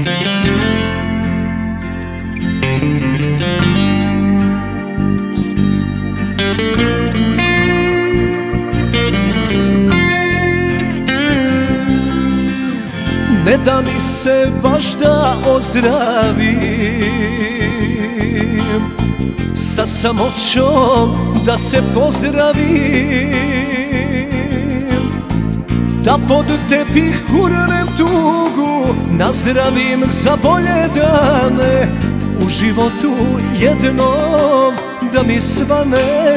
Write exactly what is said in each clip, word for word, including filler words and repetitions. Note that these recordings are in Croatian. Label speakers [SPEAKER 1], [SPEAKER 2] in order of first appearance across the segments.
[SPEAKER 1] Ne da mi se baš da ozdravim, sa samoćom da se pozdravim, da pod tepih gurnem tugu, nazdravim za bolje dane, u životu jednom da mi svane.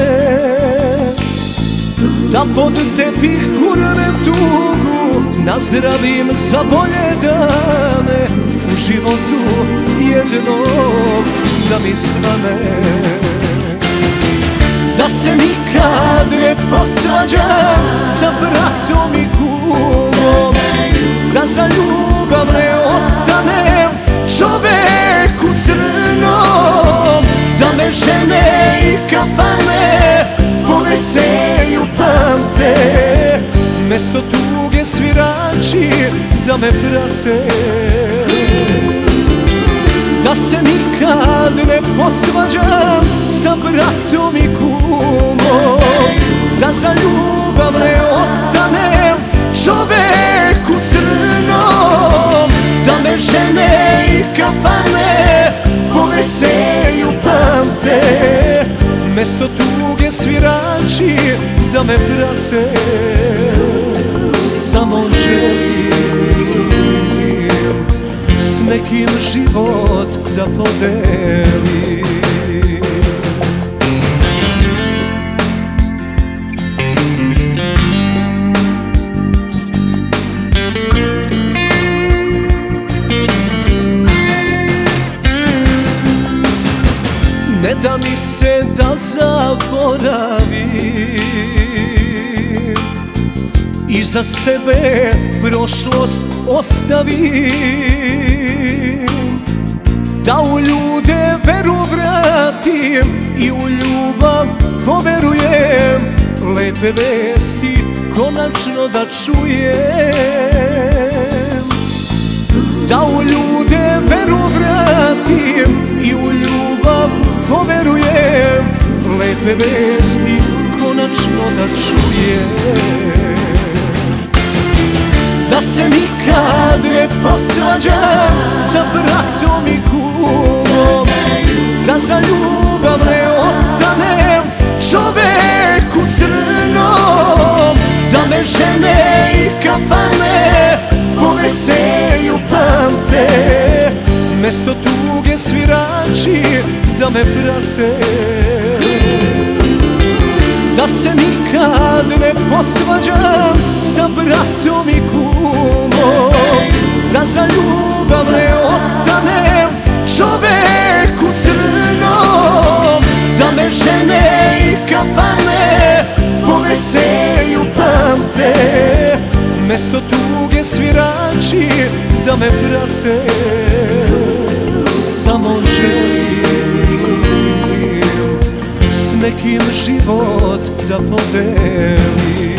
[SPEAKER 1] Da pod tepih gurnem tugu, nazdravim za bolje dane, u životu jednom da mi svane. Da se nikad ne posvađam sa bratom i kumom, da za ljubav ne ostanem čoveku crnom, da me žene i kafane po veselju pamte, mesto tuge svirači da me prate. Da se nikad ne posvađam sa bratom i kumom, da za ljubav ne ostanem čoveku crnom, da me žene i kafane po veselju pamte, mesto tuge svirači da me prate. Samo želim s nekim život da podelim. Ne da mi se da zaboravim, iza sebe prošlost ostavim, da u ljude veru vratim i u ljubav poverujem, lepe vesti konačno da čujem. Da u ljude veru vratim i u ljubav poverujem, lepe vesti konačno da čujem. Da se nikad ne posvađam sa bratom i kumom, da za ljubav ne ostanem čoveku crnom, da me žene i kafane po veselju pamte, mesto tuge svirači da me prate. Da se nikad ne posvađam sa bratom i kumom, da za ljubav ne ostanem čoveku crnom, da me žene i kafane po veselju pamte, mesto tuge svirači da me prate. Samo želim s nekim život da podelim.